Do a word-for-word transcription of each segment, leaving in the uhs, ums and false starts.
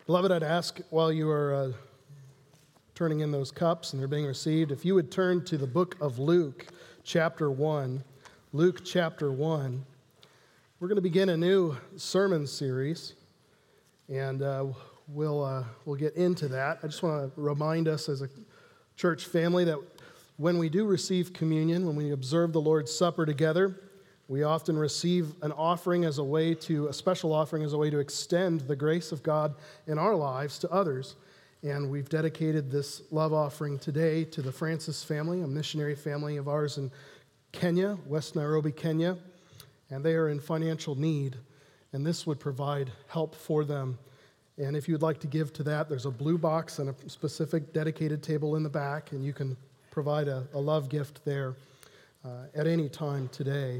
Beloved, I'd ask while you are uh, turning in those cups and they're being received, if you would turn to the book of Luke, chapter one. Luke, chapter one. We're going to begin a new sermon series, and uh, we'll, uh, we'll get into that. I just want to remind us as a church family that when we do receive communion, when we observe the Lord's Supper together, we often receive an offering as a way to, a special offering as a way to extend the grace of God in our lives to others. And we've dedicated this love offering today to the Francis family, a missionary family of ours in Kenya, West Nairobi, Kenya. And they are in financial need, and this would provide help for them. And if you'd like to give to that, there's a blue box and a specific dedicated table in the back, and you can provide a, a love gift there uh, at any time today.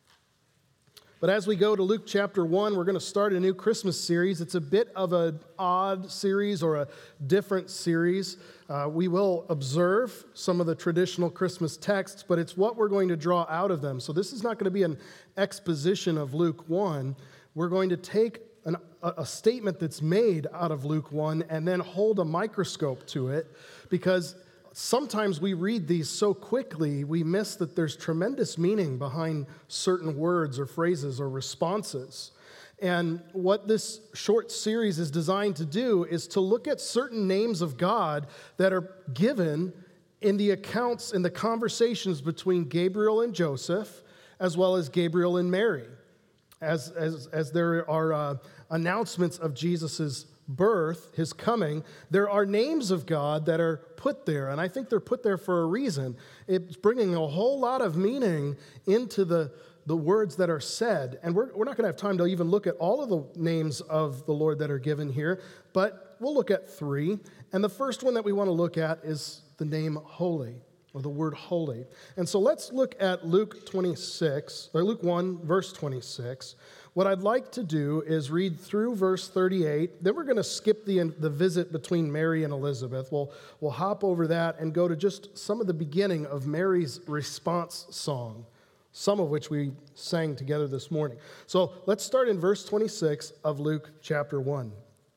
But as we go to Luke chapter one, we're going to start a new Christmas series. It's a bit of an odd series or a different series. Uh, we will observe some of the traditional Christmas texts, but it's what we're going to draw out of them. So this is not going to be an exposition of Luke one. We're going to take an, a, a statement that's made out of Luke one and then hold a microscope to it, because sometimes we read these so quickly, we miss that there's tremendous meaning behind certain words or phrases or responses. And what this short series is designed to do is to look at certain names of God that are given in the accounts, in the conversations between Gabriel and Joseph, as well as Gabriel and Mary, as, as, as there are uh, announcements of Jesus's birth, his coming. There are names of God that are put there, and I think they're put there for a reason. It's bringing a whole lot of meaning into the, the words that are said, and we're, we're not going to have time to even look at all of the names of the Lord that are given here, but we'll look at three, and the first one that we want to look at is the name holy, or the word holy. And so let's look at Luke twenty-six, or Luke one, verse twenty-six. What I'd like to do is read through verse thirty-eight. Then we're going to skip the, the visit between Mary and Elizabeth. We'll, we'll hop over that and go to just some of the beginning of Mary's response song, some of which we sang together this morning. So let's start in verse twenty-six of Luke chapter one.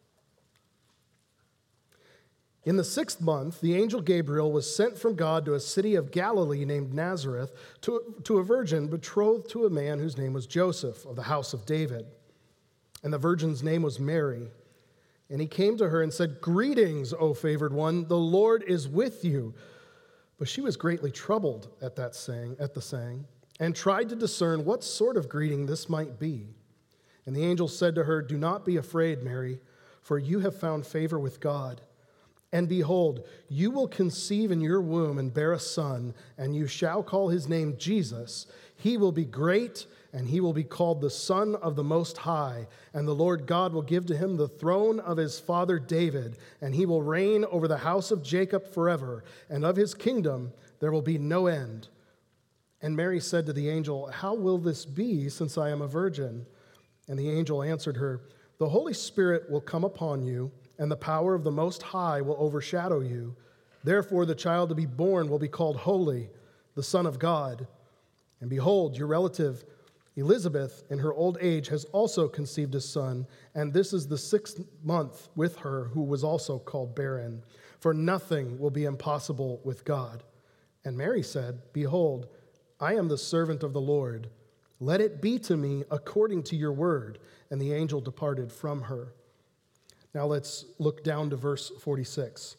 In the sixth month, the angel Gabriel was sent from God to a city of Galilee named Nazareth to, to a virgin betrothed to a man whose name was Joseph of the house of David. And the virgin's name was Mary. And he came to her and said, "Greetings, O favored one, the Lord is with you." But she was greatly troubled at that saying, at the saying, and tried to discern what sort of greeting this might be. And the angel said to her, "Do not be afraid, Mary, for you have found favor with God. And behold, you will conceive in your womb and bear a son, and you shall call his name Jesus. He will be great, and he will be called the Son of the Most High. And the Lord God will give to him the throne of his father David, and he will reign over the house of Jacob forever, and of his kingdom there will be no end." And Mary said to the angel, "How will this be, since I am a virgin?" And the angel answered her, "The Holy Spirit will come upon you, and the power of the Most High will overshadow you. Therefore, the child to be born will be called Holy, the Son of God. And behold, your relative Elizabeth, in her old age, has also conceived a son, and this is the sixth month with her, who was also called barren. For nothing will be impossible with God." And Mary said, "Behold, I am the servant of the Lord. Let it be to me according to your word." And the angel departed from her. Now let's look down to verse forty-six.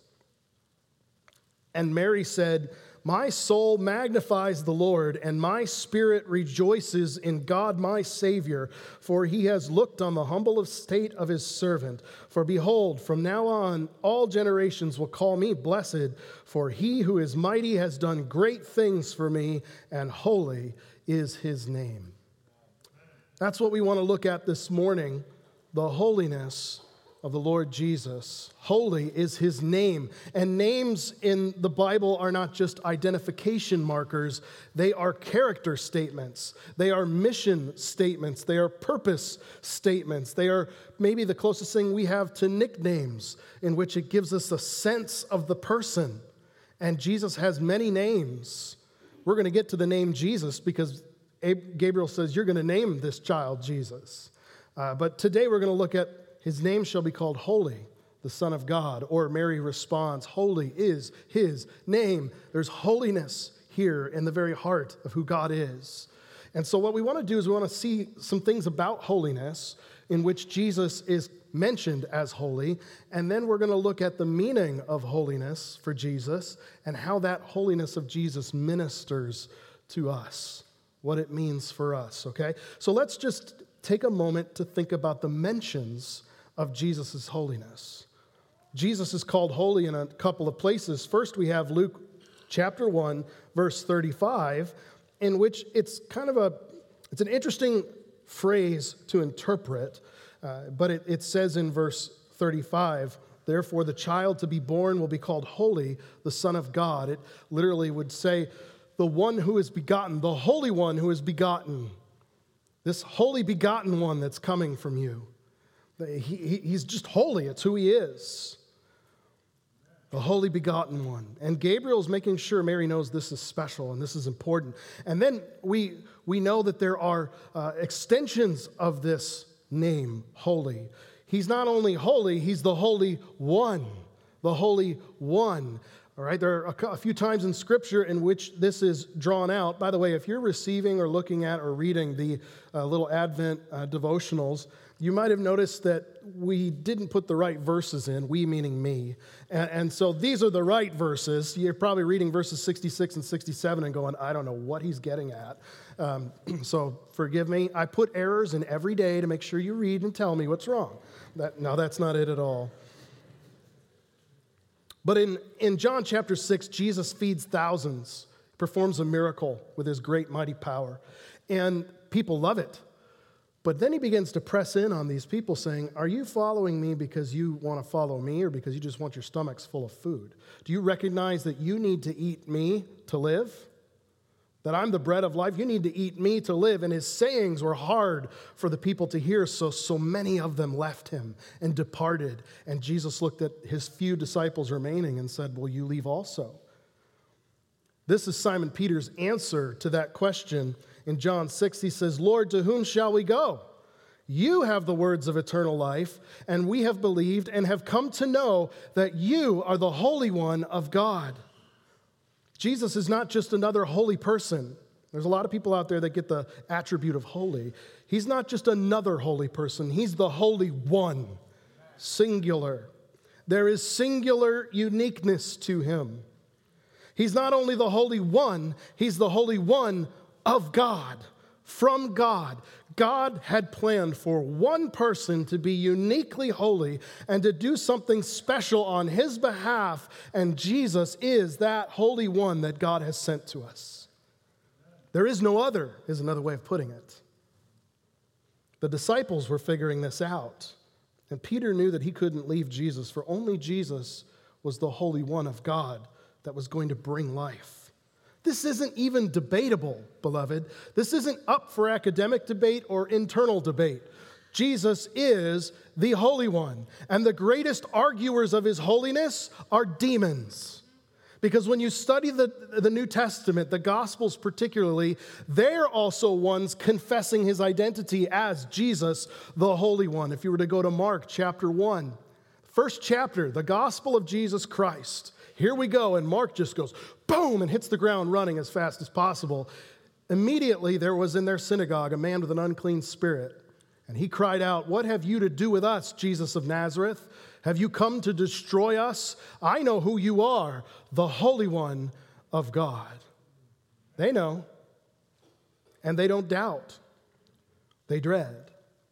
And Mary said, "My soul magnifies the Lord, and my spirit rejoices in God my Savior, for he has looked on the humble estate of his servant. For behold, from now on all generations will call me blessed, for he who is mighty has done great things for me, and holy is his name." That's what we want to look at this morning, the holiness of the Lord Jesus. Holy is his name. And names in the Bible are not just identification markers. They are character statements. They are mission statements. They are purpose statements. They are maybe the closest thing we have to nicknames, in which it gives us a sense of the person. And Jesus has many names. We're going to get to the name Jesus because Gabriel says, "You're going to name this child Jesus." Uh, but today we're going to look at his name shall be called Holy, the Son of God. Or Mary responds, holy is his name. There's holiness here in the very heart of who God is. And so what we want to do is we want to see some things about holiness in which Jesus is mentioned as holy, and then we're going to look at the meaning of holiness for Jesus and how that holiness of Jesus ministers to us, what it means for us, okay? So let's just take a moment to think about the mentions of Jesus' holiness. Jesus is called holy in a couple of places. First, we have Luke chapter one, verse thirty-five, in which it's kind of a, it's an interesting phrase to interpret, uh, but it, it says in verse thirty-five, therefore the child to be born will be called holy, the Son of God. It literally would say, the one who is begotten, the Holy One who is begotten, this holy begotten one that's coming from you. He, he, he's just holy, it's who he is. The holy begotten one. And Gabriel's making sure Mary knows this is special and this is important. And then we, we know that there are uh, extensions of this name, holy. He's not only holy, he's the Holy One. The Holy One. All right, there are a, a few times in Scripture in which this is drawn out. By the way, if you're receiving or looking at or reading the uh, little Advent uh, devotionals, you might have noticed that we didn't put the right verses in, we meaning me. And, and so these are the right verses. You're probably reading verses sixty-six and sixty-seven and going, I don't know what he's getting at. Um, so forgive me. I put errors in every day to make sure you read and tell me what's wrong. That, no, that's not it at all. But in, in John chapter six, Jesus feeds thousands, performs a miracle with his great mighty power. And people love it. But then he begins to press in on these people saying, are you following me because you want to follow me or because you just want your stomachs full of food? Do you recognize that you need to eat me to live? That I'm the bread of life? You need to eat me to live. And his sayings were hard for the people to hear, so so many of them left him and departed. And Jesus looked at his few disciples remaining and said, will you leave also? This is Simon Peter's answer to that question. In John six, he says, Lord, to whom shall we go? You have the words of eternal life, and we have believed and have come to know that you are the Holy One of God. Jesus is not just another holy person. There's a lot of people out there that get the attribute of holy. He's not just another holy person. He's the Holy One, singular. There is singular uniqueness to him. He's not only the Holy One, he's the Holy One of God, from God. God had planned for one person to be uniquely holy and to do something special on his behalf, and Jesus is that Holy One that God has sent to us. There is no other, is another way of putting it. The disciples were figuring this out, and Peter knew that he couldn't leave Jesus, for only Jesus was the Holy One of God that was going to bring life. This isn't even debatable, beloved. This isn't up for academic debate or internal debate. Jesus is the Holy One, and the greatest arguers of his holiness are demons. Because when you study the, the New Testament, the Gospels particularly, they're also ones confessing his identity as Jesus, the Holy One. If you were to go to Mark chapter one, first chapter, the Gospel of Jesus Christ. Here we go, and Mark just goes, boom, and hits the ground running as fast as possible. Immediately there was in their synagogue a man with an unclean spirit, and he cried out, what have you to do with us, Jesus of Nazareth? Have you come to destroy us? I know who you are, the Holy One of God. They know, and they don't doubt. They dread.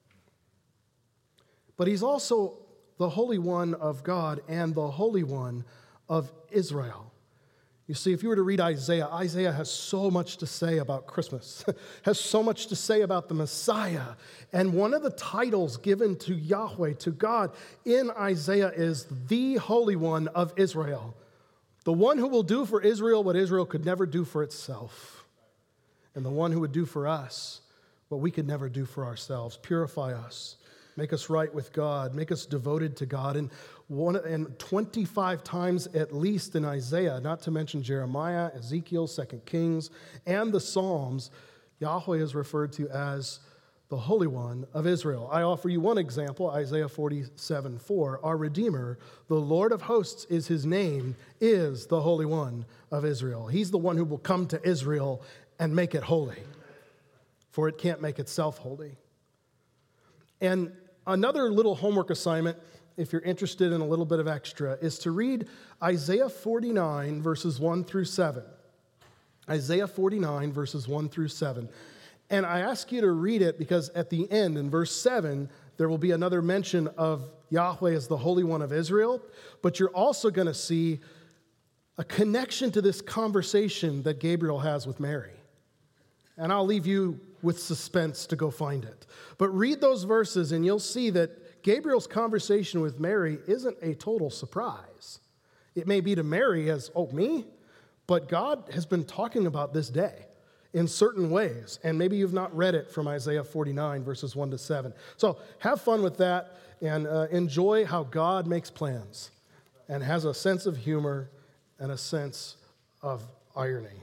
But he's also the Holy One of God and the Holy One of Israel. You see, if you were to read Isaiah, Isaiah has so much to say about Christmas, has so much to say about the Messiah. And one of the titles given to Yahweh, to God, in Isaiah is the Holy One of Israel. The one who will do for Israel what Israel could never do for itself. And the one who would do for us what we could never do for ourselves. Purify us. Make us right with God. Make us devoted to God. And one and twenty-five times at least in Isaiah, not to mention Jeremiah, Ezekiel, Second Kings, and the Psalms, Yahweh is referred to as the Holy One of Israel. I offer you one example, Isaiah forty-seven four. Our Redeemer, the Lord of hosts is his name, is the Holy One of Israel. He's the one who will come to Israel and make it holy, for it can't make itself holy. And another little homework assignment, if you're interested in a little bit of extra, is to read Isaiah forty-nine, verses one through seven. Isaiah forty-nine, verses one through seven. And I ask you to read it because at the end, in verse seven, there will be another mention of Yahweh as the Holy One of Israel, but you're also going to see a connection to this conversation that Gabriel has with Mary. And I'll leave you with suspense to go find it. But read those verses and you'll see that Gabriel's conversation with Mary isn't a total surprise. It may be to Mary as, oh, me? But God has been talking about this day in certain ways. And maybe you've not read it from Isaiah forty-nine, verses one to seven. So have fun with that and uh, enjoy how God makes plans and has a sense of humor and a sense of irony.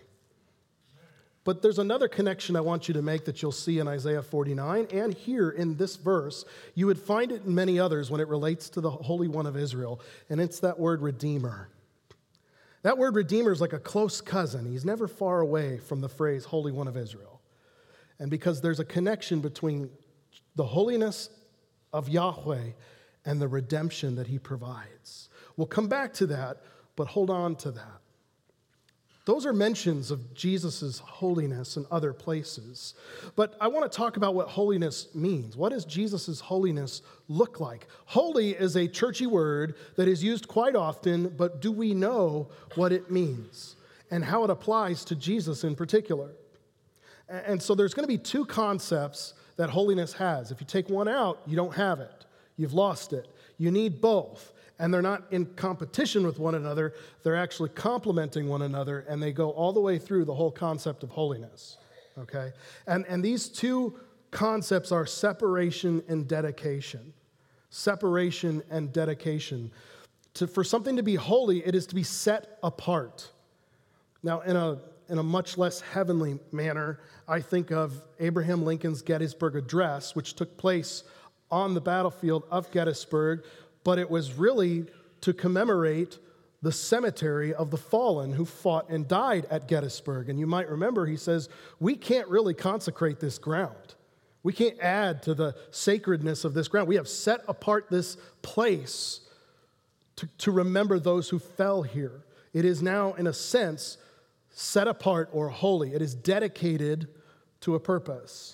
But there's another connection I want you to make that you'll see in Isaiah forty-nine and here in this verse. You would find it in many others when it relates to the Holy One of Israel, and it's that word Redeemer. That word Redeemer is like a close cousin. He's never far away from the phrase Holy One of Israel. And because there's a connection between the holiness of Yahweh and the redemption that he provides. We'll come back to that, but hold on to that. Those are mentions of Jesus' holiness in other places. But I want to talk about what holiness means. What does Jesus' holiness look like? Holy is a churchy word that is used quite often, but do we know what it means and how it applies to Jesus in particular? And so there's going to be two concepts that holiness has. If you take one out, you don't have it. You've lost it. You need both. And they're not in competition with one another. They're actually complementing one another, and they go all the way through the whole concept of holiness, okay? And, and these two concepts are separation and dedication. Separation and dedication. To, for something to be holy, it is to be set apart. Now, in a, in a much less heavenly manner, I think of Abraham Lincoln's Gettysburg Address, which took place on the battlefield of Gettysburg, but it was really to commemorate the cemetery of the fallen who fought and died at Gettysburg. And you might remember he says, we can't really consecrate this ground. We can't add to the sacredness of this ground. We have set apart this place to, to remember those who fell here. It is now, in a sense, set apart or holy. It is dedicated to a purpose.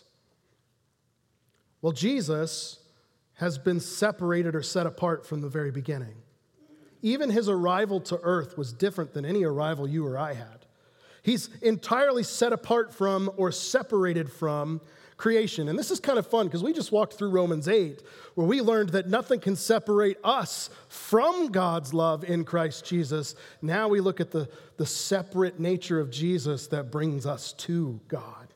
Well, Jesus has been separated or set apart from the very beginning. Even his arrival to earth was different than any arrival you or I had. He's entirely set apart from or separated from creation. And this is kind of fun because we just walked through Romans eight, where we learned that nothing can separate us from God's love in Christ Jesus. Now we look at the, the separate nature of Jesus that brings us to God.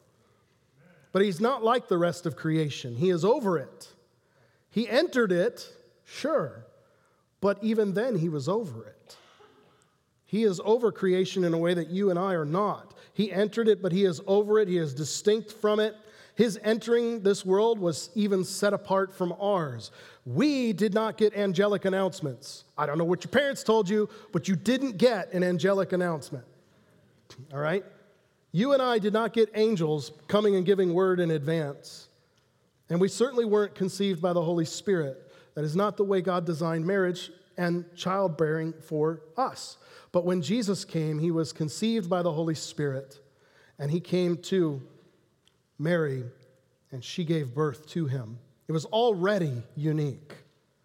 But he's not like the rest of creation. He is over it. He entered it, sure, but even then he was over it. He is over creation in a way that you and I are not. He entered it, but he is over it. He is distinct from it. His entering this world was even set apart from ours. We did not get angelic announcements. I don't know what your parents told you, but you didn't get an angelic announcement. All right? You and I did not get angels coming and giving word in advance. And we certainly weren't conceived by the Holy Spirit. That is not the way God designed marriage and childbearing for us. But when Jesus came, he was conceived by the Holy Spirit, and he came to Mary, and she gave birth to him. It was already unique.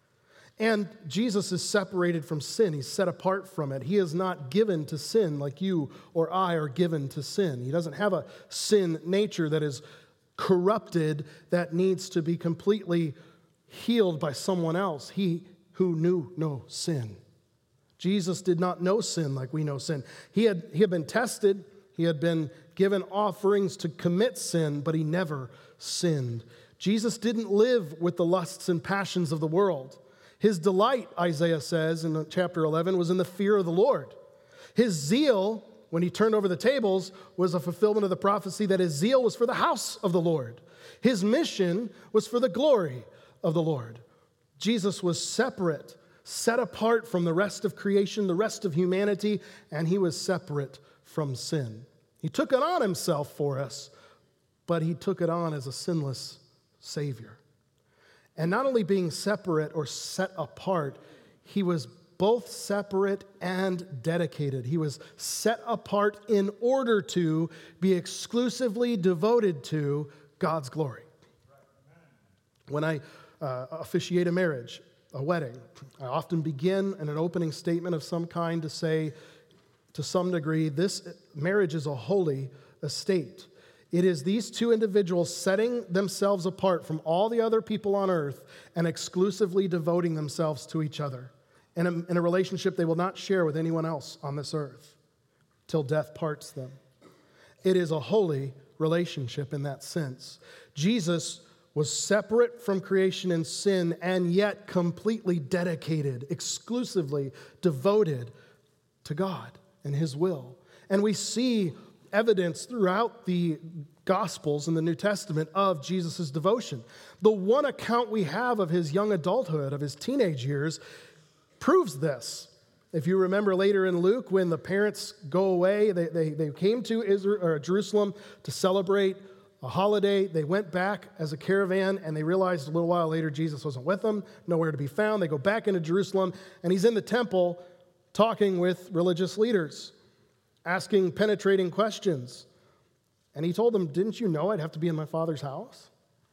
And Jesus is separated from sin. He's set apart from it. He is not given to sin like you or I are given to sin. He doesn't have a sin nature that is corrupted, that needs to be completely healed by someone else. He who knew no sin. Jesus did not know sin like we know sin. He had, he had been tested. He had been given offerings to commit sin, but he never sinned. Jesus didn't live with the lusts and passions of the world. His delight, Isaiah says in chapter eleven, was in the fear of the Lord. His zeal, when he turned over the tables, was a fulfillment of the prophecy that his zeal was for the house of the Lord. His mission was for the glory of the Lord. Jesus was separate, set apart from the rest of creation, the rest of humanity, and he was separate from sin. He took it on himself for us, but he took it on as a sinless Savior. And not only being separate or set apart, he was both separate and dedicated. He was set apart in order to be exclusively devoted to God's glory. When I uh, officiate a marriage, a wedding, I often begin in an opening statement of some kind to say, to some degree, this marriage is a holy estate. It is these two individuals setting themselves apart from all the other people on earth and exclusively devoting themselves to each other in a, in a relationship they will not share with anyone else on this earth till death parts them. It is a holy relationship in that sense. Jesus was separate from creation and sin and yet completely dedicated, exclusively devoted to God and his will. And we see evidence throughout the Gospels in the New Testament of Jesus' devotion. The one account we have of his young adulthood, of his teenage years, proves this. If you remember later in Luke, when the parents go away, they, they, they came to Israel, or Jerusalem to celebrate a holiday. They went back as a caravan, and they realized a little while later Jesus wasn't with them, nowhere to be found. They go back into Jerusalem, and he's in the temple talking with religious leaders, asking penetrating questions. And he told them, didn't you know I'd have to be in my Father's house?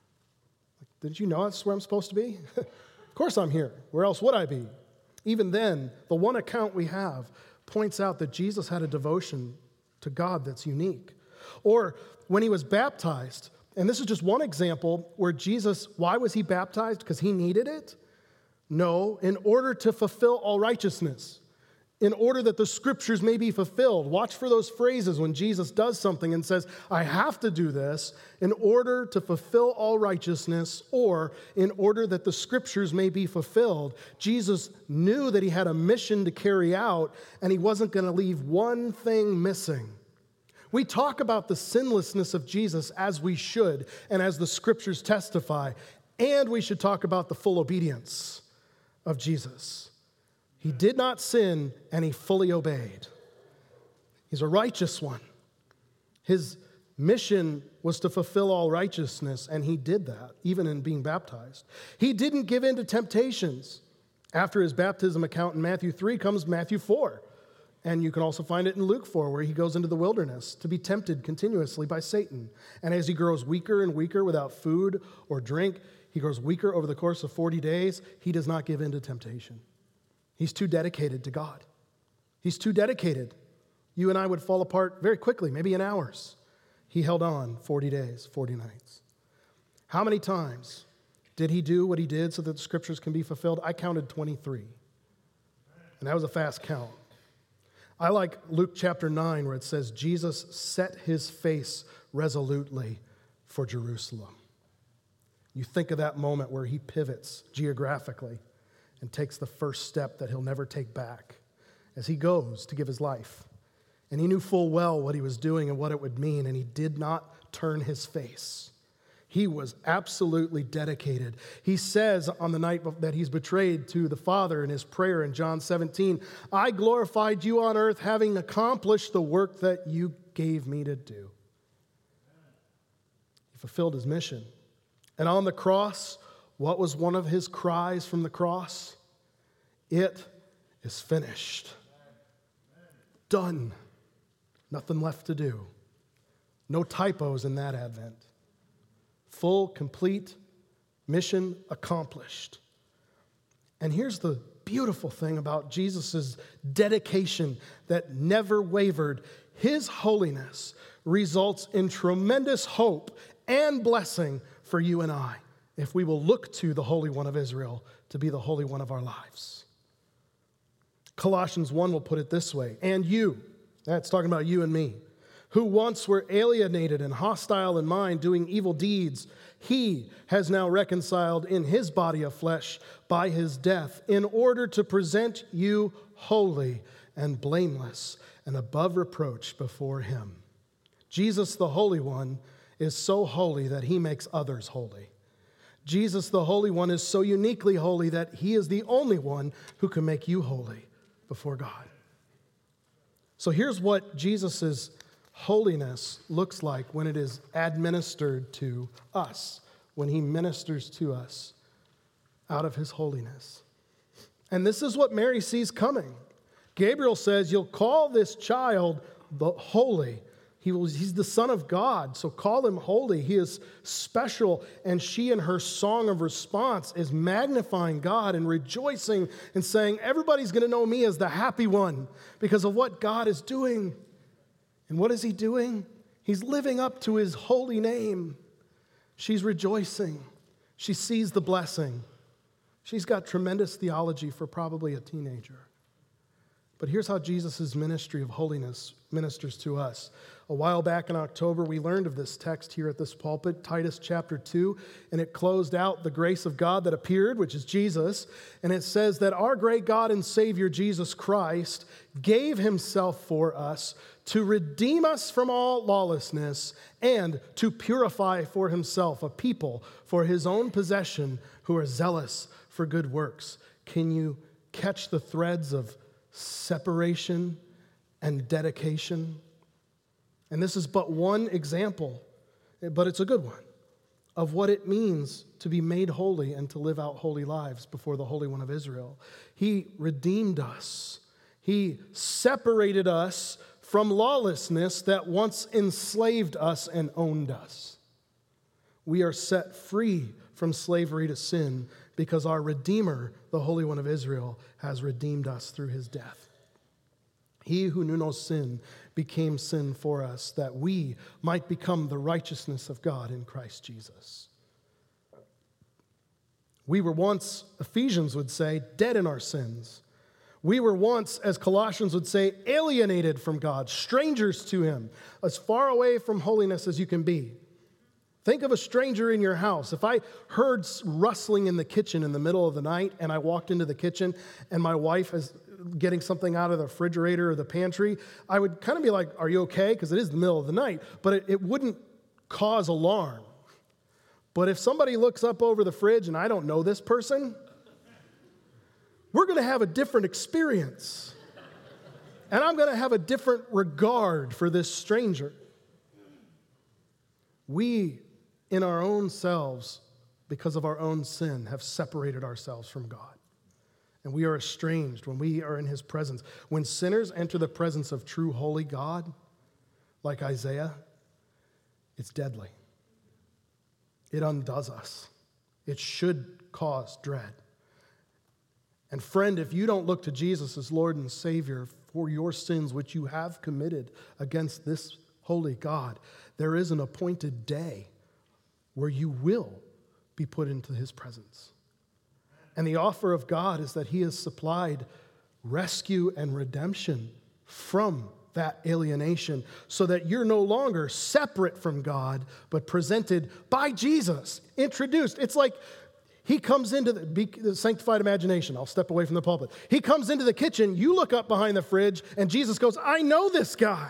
Didn't you know that's where I'm supposed to be? Of course I'm here. Where else would I be? Even then, the one account we have points out that Jesus had a devotion to God that's unique. Or when he was baptized, and this is just one example where Jesus, why was he baptized? Because he needed it? No, in order to fulfill all righteousness, in order that the scriptures may be fulfilled. Watch for those phrases when Jesus does something and says, I have to do this in order to fulfill all righteousness, or in order that the scriptures may be fulfilled. Jesus knew that he had a mission to carry out, and he wasn't going to leave one thing missing. We talk about the sinlessness of Jesus as we should, and as the scriptures testify, and we should talk about the full obedience of Jesus. He did not sin, and he fully obeyed. He's a righteous one. His mission was to fulfill all righteousness, and he did that, even in being baptized. He didn't give in to temptations. After his baptism account in Matthew three comes Matthew four. And you can also find it in Luke four, where he goes into the wilderness to be tempted continuously by Satan. And as he grows weaker and weaker without food or drink, he grows weaker over the course of forty days. He does not give in to temptation. He's too dedicated to God. He's too dedicated. You and I would fall apart very quickly, maybe in hours. He held on forty days, forty nights. How many times did he do what he did so that the scriptures can be fulfilled? I counted twenty-three. And that was a fast count. I like Luke chapter nine, where it says, Jesus set his face resolutely for Jerusalem. You think of that moment where he pivots geographically and takes the first step that he'll never take back as he goes to give his life. And he knew full well what he was doing and what it would mean, and he did not turn his face. He was absolutely dedicated. He says on the night that he's betrayed to the Father in his prayer in John seventeen, I glorified you on earth, having accomplished the work that you gave me to do. He fulfilled his mission. And on the cross, what was one of his cries from the cross? It is finished. Done. Nothing left to do. No typos in that advent. Full, complete mission accomplished. And here's the beautiful thing about Jesus' dedication that never wavered. His holiness results in tremendous hope and blessing for you and I, if we will look to the Holy One of Israel to be the Holy One of our lives. Colossians one will put it this way, and you, that's talking about you and me, who once were alienated and hostile in mind, doing evil deeds, he has now reconciled in his body of flesh by his death, in order to present you holy and blameless and above reproach before him. Jesus, the Holy One, is so holy that he makes others holy. Jesus, the Holy One, is so uniquely holy that he is the only one who can make you holy before God. So here's what Jesus' holiness looks like when it is administered to us, when he ministers to us out of his holiness. And this is what Mary sees coming. Gabriel says, you'll call this child the holy. He will, he's the Son of God, so call him holy. He is special, and she in her song of response is magnifying God and rejoicing and saying, everybody's going to know me as the happy one because of what God is doing. And what is he doing? He's living up to his holy name. She's rejoicing. She sees the blessing. She's got tremendous theology for probably a teenager. But here's how Jesus' ministry of holiness ministers to us. A while back in October, we learned of this text here at this pulpit, Titus chapter two, and it closed out the grace of God that appeared, which is Jesus. And it says that our great God and Savior, Jesus Christ, gave himself for us to redeem us from all lawlessness and to purify for himself a people for his own possession who are zealous for good works. Can you catch the threads of separation and dedication? And this is but one example, but it's a good one, of what it means to be made holy and to live out holy lives before the Holy One of Israel. He redeemed us. He separated us from lawlessness that once enslaved us and owned us. We are set free from slavery to sin because our Redeemer, the Holy One of Israel, has redeemed us through his death. He who knew no sin became sin for us, that we might become the righteousness of God in Christ Jesus. We were once, Ephesians would say, dead in our sins. We were once, as Colossians would say, alienated from God, strangers to him, as far away from holiness as you can be. Think of a stranger in your house. If I heard rustling in the kitchen in the middle of the night and I walked into the kitchen and my wife is getting something out of the refrigerator or the pantry, I would kind of be like, are you okay? Because it is the middle of the night. But it, it wouldn't cause alarm. But if somebody looks up over the fridge and I don't know this person, we're going to have a different experience. And I'm going to have a different regard for this stranger. We, in our own selves, because of our own sin, have separated ourselves from God. And we are estranged when we are in his presence. When sinners enter the presence of true holy God, like Isaiah, it's deadly. It undoes us. It should cause dread. And friend, if you don't look to Jesus as Lord and Savior for your sins which you have committed against this holy God, there is an appointed day where you will be put into his presence. And the offer of God is that he has supplied rescue and redemption from that alienation so that you're no longer separate from God, but presented by Jesus, introduced. It's like he comes into the, be, the sanctified imagination. I'll step away from the pulpit. He comes into the kitchen. You look up behind the fridge, and Jesus goes, I know this guy.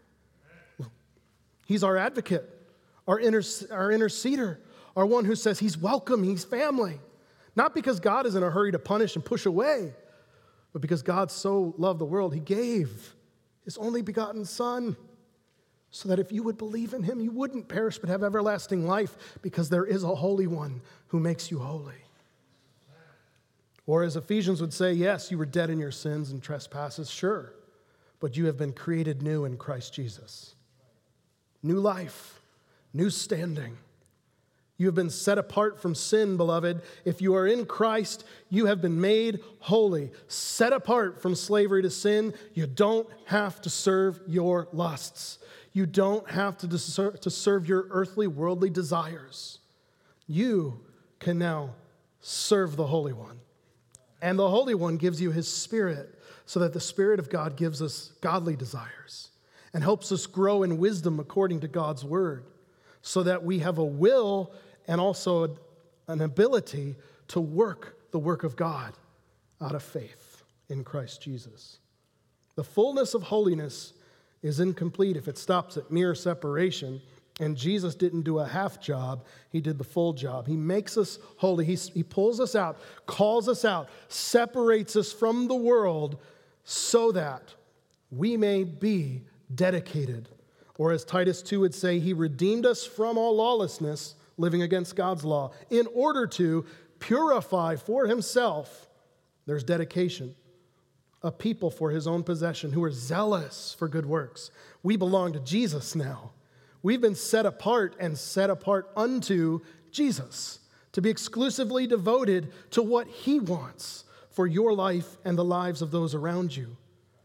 He's our advocate, our, inter, our interceder, our one who says he's welcome, he's family. Not because God is in a hurry to punish and push away, but because God so loved the world, he gave his only begotten Son so that if you would believe in him, you wouldn't perish but have everlasting life, because there is a Holy One who makes you holy. Or as Ephesians would say, yes, you were dead in your sins and trespasses, sure, but you have been created new in Christ Jesus. New life, new standing. You have been set apart from sin, beloved. If you are in Christ, you have been made holy, set apart from slavery to sin. You don't have to serve your lusts. You don't have to, deser- to serve your earthly, worldly desires. You can now serve the Holy One. And the Holy One gives you his Spirit so that the Spirit of God gives us godly desires and helps us grow in wisdom according to God's word, so that we have a will and also an ability to work the work of God out of faith in Christ Jesus. The fullness of holiness is incomplete if it stops at mere separation And Jesus didn't do a half job, he did the full job. He makes us holy. He, he pulls us out, calls us out, separates us from the world so that we may be dedicated. Or as Titus two would say, he redeemed us from all lawlessness, living against God's law, in order to purify for himself, there's dedication, a people for his own possession who are zealous for good works. We belong to Jesus now. We've been set apart and set apart unto Jesus to be exclusively devoted to what he wants for your life and the lives of those around you.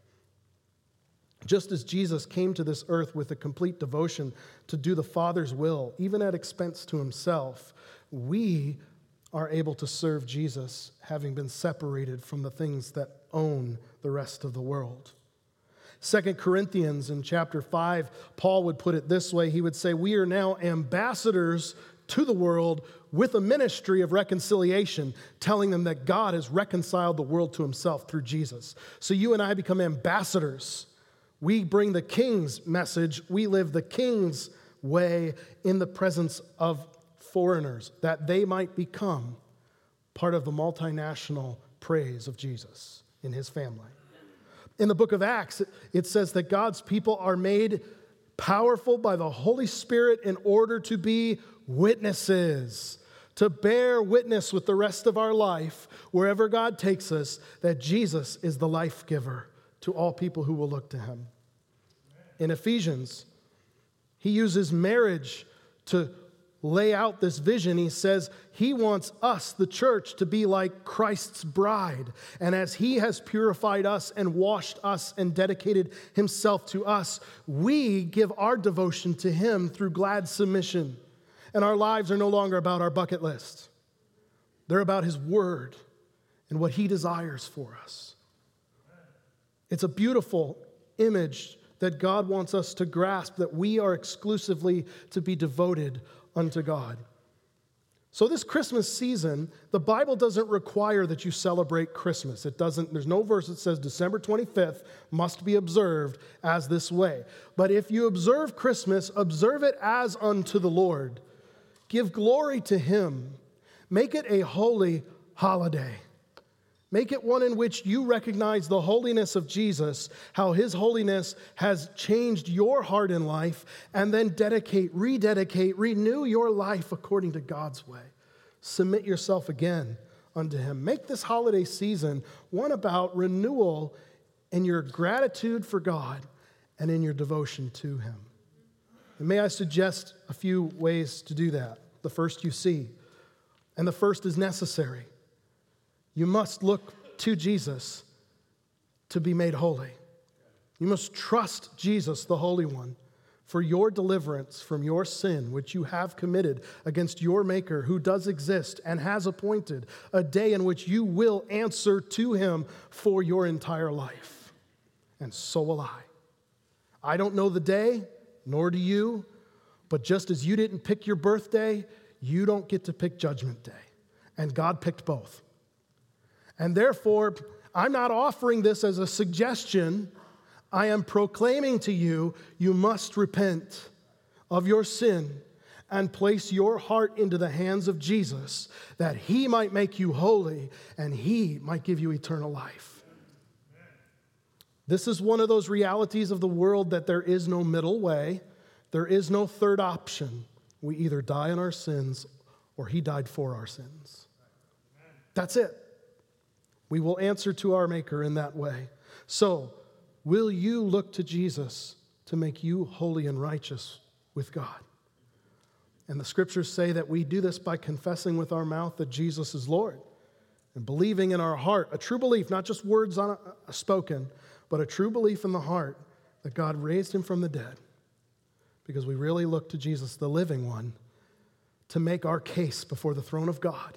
Just as Jesus came to this earth with a complete devotion to do the Father's will, even at expense to himself, we are able to serve Jesus, having been separated from the things that own the rest of the world. Second Corinthians in chapter five, Paul would put it this way. He would say, we are now ambassadors to the world with a ministry of reconciliation, telling them that God has reconciled the world to himself through Jesus. So you and I become ambassadors. We bring the king's message. We live the king's way in the presence of foreigners, that they might become part of the multinational praise of Jesus in his family. In the book of Acts, it says that God's people are made powerful by the Holy Spirit in order to be witnesses, to bear witness with the rest of our life, wherever God takes us, that Jesus is the life giver to all people who will look to him. In Ephesians, he uses marriage to lay out this vision. He says he wants us, the church, to be like Christ's bride. And as he has purified us and washed us and dedicated himself to us, we give our devotion to him through glad submission. And our lives are no longer about our bucket list. They're about his word and what he desires for us. It's a beautiful image that God wants us to grasp, that we are exclusively to be devoted unto God. So this Christmas season, the Bible doesn't require that you celebrate Christmas. It doesn't, there's no verse that says December twenty-fifth must be observed as this way. But if you observe Christmas, observe it as unto the Lord. Give glory to him. Make it a holy holiday. Make it one in which you recognize the holiness of Jesus, how his holiness has changed your heart in life, and then dedicate, rededicate, renew your life according to God's way. Submit yourself again unto him. Make this holiday season one about renewal in your gratitude for God and in your devotion to him. And may I suggest a few ways to do that. The first you see, and the first is necessary. You must look to Jesus to be made holy. You must trust Jesus, the Holy One, for your deliverance from your sin, which you have committed against your Maker, who does exist and has appointed a day in which you will answer to him for your entire life. And so will I. I don't know the day, nor do you, but just as you didn't pick your birthday, you don't get to pick Judgment Day. And God picked both. And therefore, I'm not offering this as a suggestion. I am proclaiming to you, you must repent of your sin and place your heart into the hands of Jesus, that he might make you holy and he might give you eternal life. This is one of those realities of the world that there is no middle way. There is no third option. We either die in our sins or he died for our sins. That's it. We will answer to our Maker in that way. So, will you look to Jesus to make you holy and righteous with God? And the scriptures say that we do this by confessing with our mouth that Jesus is Lord and believing in our heart, a true belief, not just words on a, a spoken, but a true belief in the heart that God raised him from the dead, because we really look to Jesus, the living one, to make our case before the throne of God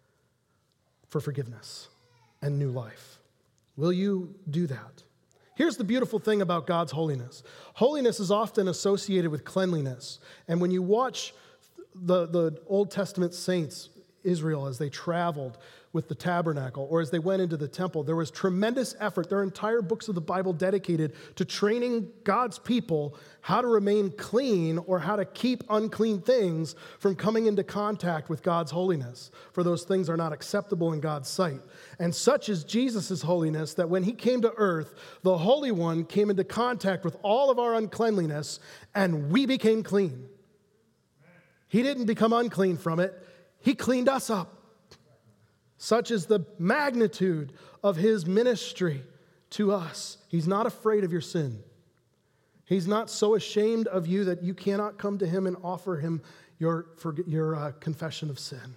for forgiveness and new life. Will you do that? Here's the beautiful thing about God's holiness. Holiness is often associated with cleanliness. And when you watch the, the Old Testament saints, Israel, as they traveled with the tabernacle or as they went into the temple, there was tremendous effort. There are entire books of the Bible dedicated to training God's people how to remain clean or how to keep unclean things from coming into contact with God's holiness, for those things are not acceptable in God's sight. And such is Jesus' holiness that when he came to earth, the Holy One came into contact with all of our uncleanliness and we became clean. He didn't become unclean from it. He cleaned us up. Such is the magnitude of his ministry to us. He's not afraid of your sin. He's not so ashamed of you that you cannot come to him and offer him your, your uh, confession of sin.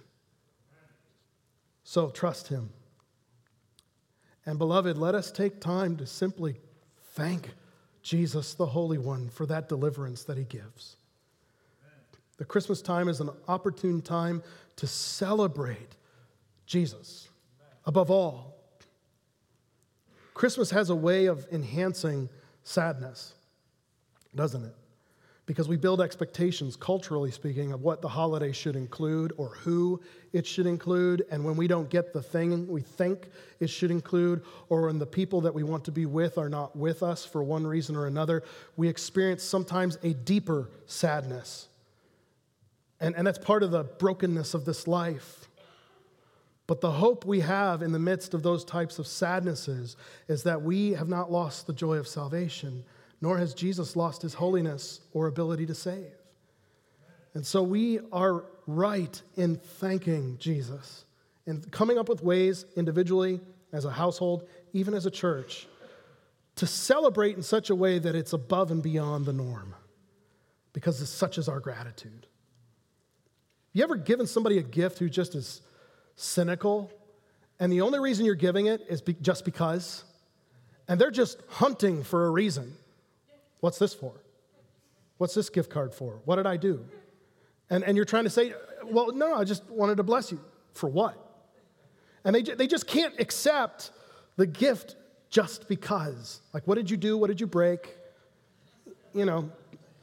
So trust him. And beloved, let us take time to simply thank Jesus, the Holy One, for that deliverance that he gives. The Christmas time is an opportune time to celebrate Jesus above all. Christmas has a way of enhancing sadness, doesn't it? Because we build expectations, culturally speaking, of what the holiday should include or who it should include. And when we don't get the thing we think it should include, or when the people that we want to be with are not with us for one reason or another, we experience sometimes a deeper sadness. And, and that's part of the brokenness of this life. But the hope we have in the midst of those types of sadnesses is that we have not lost the joy of salvation, nor has Jesus lost his holiness or ability to save. And so we are right in thanking Jesus and coming up with ways individually, as a household, even as a church, to celebrate in such a way that it's above and beyond the norm, because such is our gratitude. You ever given somebody a gift who just is cynical, and the only reason you're giving it is be- just because, and they're just hunting for a reason? What's this for? What's this gift card for? What did I do? And and you're trying to say, well, no, I just wanted to bless you. For what? And they they just can't accept the gift just because. Like, what did you do? What did you break? You know,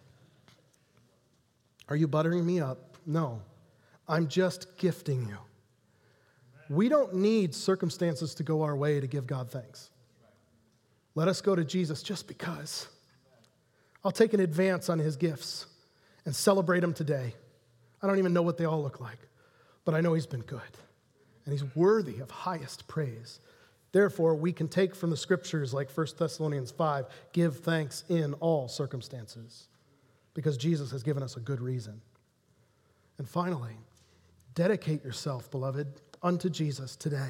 are you buttering me up? No, I'm just gifting you. We don't need circumstances to go our way to give God thanks. Let us go to Jesus just because. I'll take an advance on his gifts and celebrate him today. I don't even know what they all look like, but I know he's been good, and he's worthy of highest praise. Therefore, we can take from the scriptures like First Thessalonians five, give thanks in all circumstances, because Jesus has given us a good reason. And finally, dedicate yourself, beloved, unto Jesus today.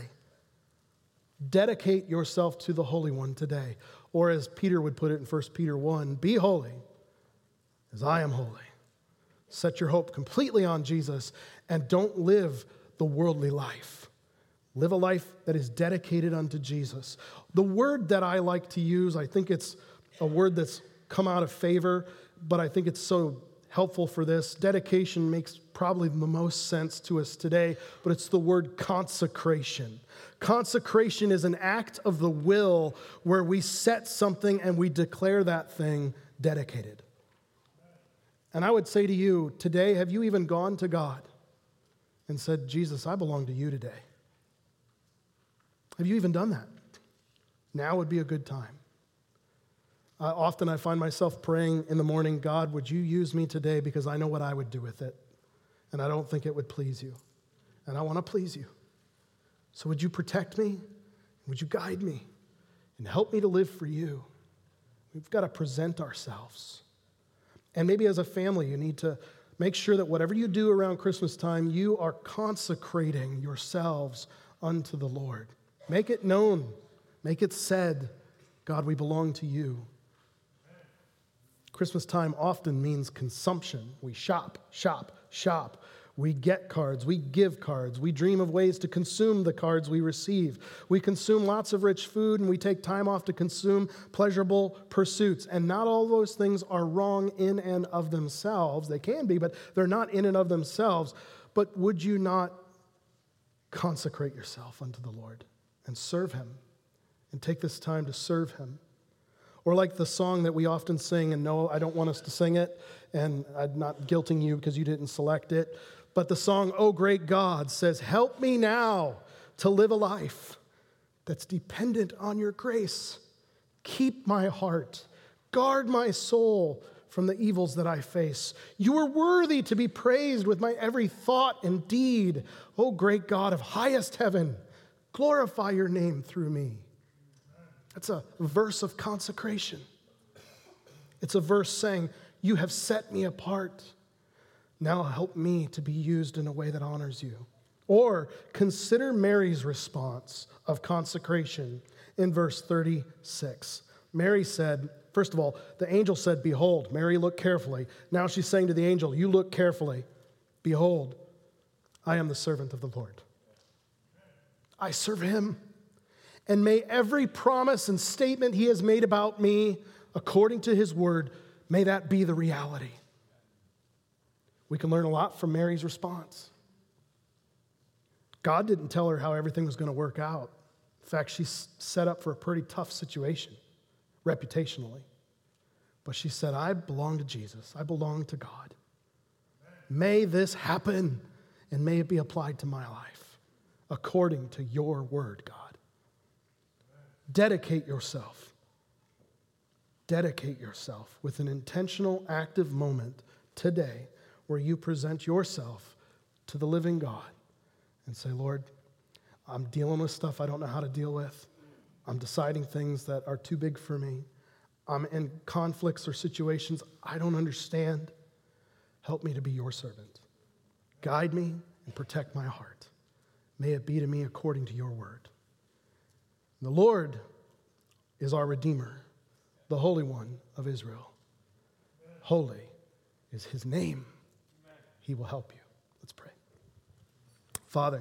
Dedicate yourself to the Holy One today. Or as Peter would put it in First Peter one, be holy as I am holy. Set your hope completely on Jesus and don't live the worldly life. Live a life that is dedicated unto Jesus. The word that I like to use, I think it's a word that's come out of favor, but I think it's so helpful for this. Dedication makes probably the most sense to us today, but it's the word consecration. Consecration is an act of the will where we set something and we declare that thing dedicated. And I would say to you today, have you even gone to God and said, Jesus, I belong to you today? Have you even done that? Now would be a good time. Uh, often I find myself praying in the morning, God, would you use me today because I know what I would do with it, and I don't think it would please you, and I want to please you. So would you protect me? Would you guide me and help me to live for you? We've got to present ourselves. And maybe as a family, you need to make sure that whatever you do around Christmas time, you are consecrating yourselves unto the Lord. Make it known. Make it said, God, we belong to you. Christmas time often means consumption. We shop, shop, shop. We get cards. We give cards. We dream of ways to consume the cards we receive. We consume lots of rich food, and we take time off to consume pleasurable pursuits. And not all those things are wrong in and of themselves. They can be, but they're not in and of themselves. But would you not consecrate yourself unto the Lord and serve him and take this time to serve him? Or like the song that we often sing, and no, I don't want us to sing it, and I'm not guilting you because you didn't select it, but the song, Oh Great God, says, help me now to live a life that's dependent on your grace. Keep my heart, guard my soul from the evils that I face. You are worthy to be praised with my every thought and deed. O great God of highest heaven, glorify your name through me. That's a verse of consecration. It's a verse saying, you have set me apart. Now help me to be used in a way that honors you. Or consider Mary's response of consecration in verse thirty-six. Mary said, first of all, the angel said, behold, Mary, look carefully. Now she's saying to the angel, you look carefully. Behold, I am the servant of the Lord. I serve him. And may every promise and statement he has made about me, according to his word, may that be the reality. We can learn a lot from Mary's response. God didn't tell her how everything was going to work out. In fact, she's set up for a pretty tough situation, reputationally. But she said, I belong to Jesus. I belong to God. May this happen, and may it be applied to my life, according to your word, God. Dedicate yourself. Dedicate yourself with an intentional, active moment today where you present yourself to the living God and say, Lord, I'm dealing with stuff I don't know how to deal with. I'm deciding things that are too big for me. I'm in conflicts or situations I don't understand. Help me to be your servant. Guide me and protect my heart. May it be to me according to your word. The Lord is our Redeemer, the Holy One of Israel. Holy is his name. He will help you. Let's pray. Father,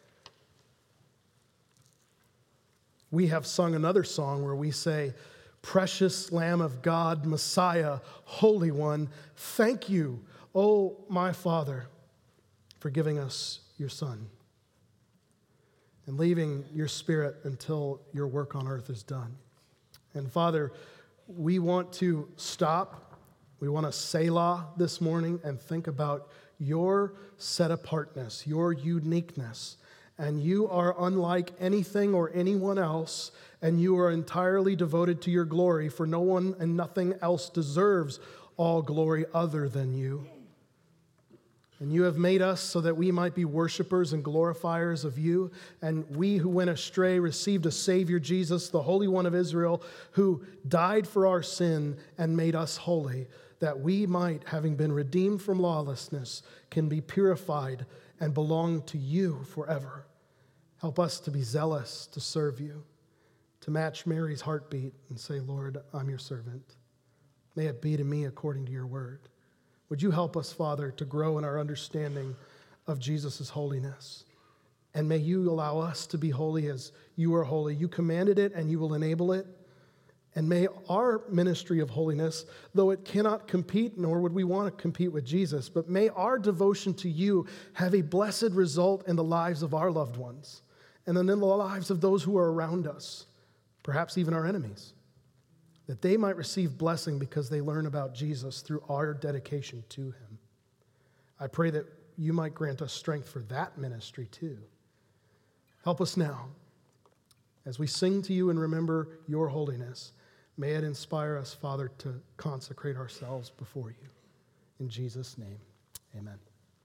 we have sung another song where we say, precious Lamb of God, Messiah, Holy One, thank you, oh my Father, for giving us your Son and leaving your Spirit until your work on earth is done. And Father, we want to stop. We want to Selah this morning and think about your set-apartness, your uniqueness. And you are unlike anything or anyone else, and you are entirely devoted to your glory, for no one and nothing else deserves all glory other than you. And you have made us so that we might be worshipers and glorifiers of you. And we who went astray received a Savior, Jesus, the Holy One of Israel, who died for our sin and made us holy, that we might, having been redeemed from lawlessness, can be purified and belong to you forever. Help us to be zealous to serve you, to match Mary's heartbeat and say, Lord, I'm your servant. May it be to me according to your word. Would you help us, Father, to grow in our understanding of Jesus' holiness? And may you allow us to be holy as you are holy. You commanded it and you will enable it. And may our ministry of holiness, though it cannot compete, nor would we want to compete with Jesus, but may our devotion to you have a blessed result in the lives of our loved ones, and then in the lives of those who are around us, perhaps even our enemies, that they might receive blessing because they learn about Jesus through our dedication to him. I pray that you might grant us strength for that ministry too. Help us now as we sing to you and remember your holiness. May it inspire us, Father, to consecrate ourselves before you. In Jesus' name, amen.